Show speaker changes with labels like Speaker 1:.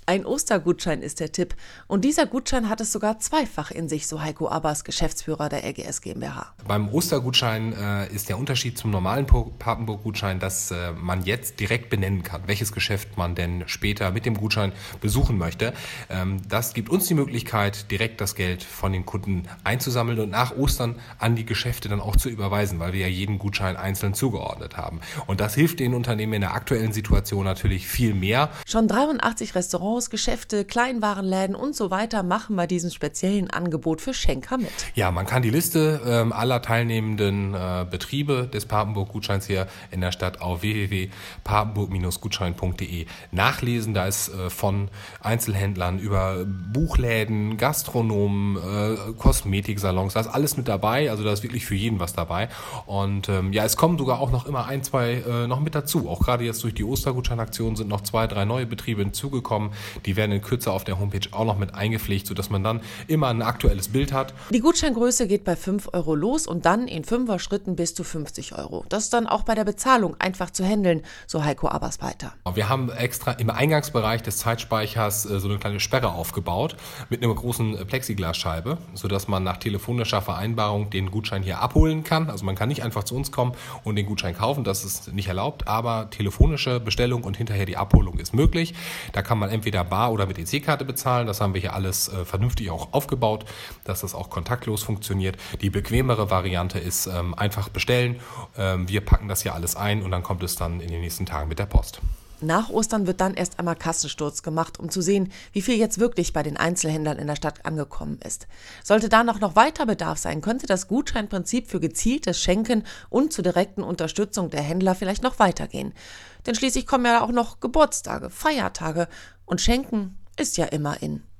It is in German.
Speaker 1: Ein Ostergutschein ist der Tipp. Und dieser Gutschein hat es sogar zweifach in sich, so Heiko Abbers, Geschäftsführer der LGS GmbH.
Speaker 2: Beim Ostergutschein ist der Unterschied zum normalen Papenburg-Gutschein, dass man jetzt direkt benennen kann, welches Geschäft man denn später mit dem Gutschein besuchen möchte. Das gibt uns die Möglichkeit, direkt das Geld von den Kunden einzusammeln und nach Ostern an die Geschäfte dann auch zu überweisen, weil wir ja jeden Gutschein einzeln zugeordnet haben. Und das hilft den Unternehmen in der aktuellen Situation natürlich viel mehr.
Speaker 1: Schon 83 Restaurants, Geschäfte, Kleinwarenläden und so weiter machen bei diesem speziellen Angebot für Schenker mit.
Speaker 2: Ja, man kann die Liste aller teilnehmenden Betriebe des Papenburg-Gutscheins hier in der Stadt auf www.papenburg-gutschein.de nachlesen. Da ist von Einzelhändlern über Buchläden, Gastronomen, Kosmetiksalons, da ist alles mit dabei. Also da ist wirklich für jeden was dabei. Und es kommen sogar auch noch immer ein, zwei noch mit dazu. Auch gerade jetzt durch die Ostergutscheinaktion sind noch 2, 3 neue Betriebe hinzugekommen. Die werden in Kürze auf der Homepage auch noch mit eingepflegt, sodass man dann immer ein aktuelles Bild hat.
Speaker 1: Die Gutscheingröße geht bei 5 Euro los und dann in 5er Schritten bis zu 50 Euro. Das ist dann auch bei der Bezahlung einfach zu handeln, so Heiko Abbers weiter.
Speaker 2: Wir haben extra im Eingangsbereich des Zeitspeichers so eine kleine Sperre aufgebaut mit einer großen Plexiglasscheibe, sodass man nach telefonischer Vereinbarung den Gutschein hier abholen kann. Also man kann nicht einfach zu uns kommen und den Gutschein kaufen, das ist nicht erlaubt, aber telefonische Bestellung und hinterher die Abholung ist möglich. Da kann man entweder bar oder mit EC-Karte bezahlen. Das haben wir hier alles vernünftig auch aufgebaut, dass das auch kontaktlos funktioniert. Die bequemere Variante ist einfach bestellen. Wir packen das hier alles ein und dann kommt es dann in den nächsten Tagen mit der Post.
Speaker 1: Nach Ostern wird dann erst einmal Kassensturz gemacht, um zu sehen, wie viel jetzt wirklich bei den Einzelhändlern in der Stadt angekommen ist. Sollte da noch weiter Bedarf sein, könnte das Gutscheinprinzip für gezieltes Schenken und zur direkten Unterstützung der Händler vielleicht noch weitergehen. Denn schließlich kommen ja auch noch Geburtstage, Feiertage und Schenken ist ja immer in.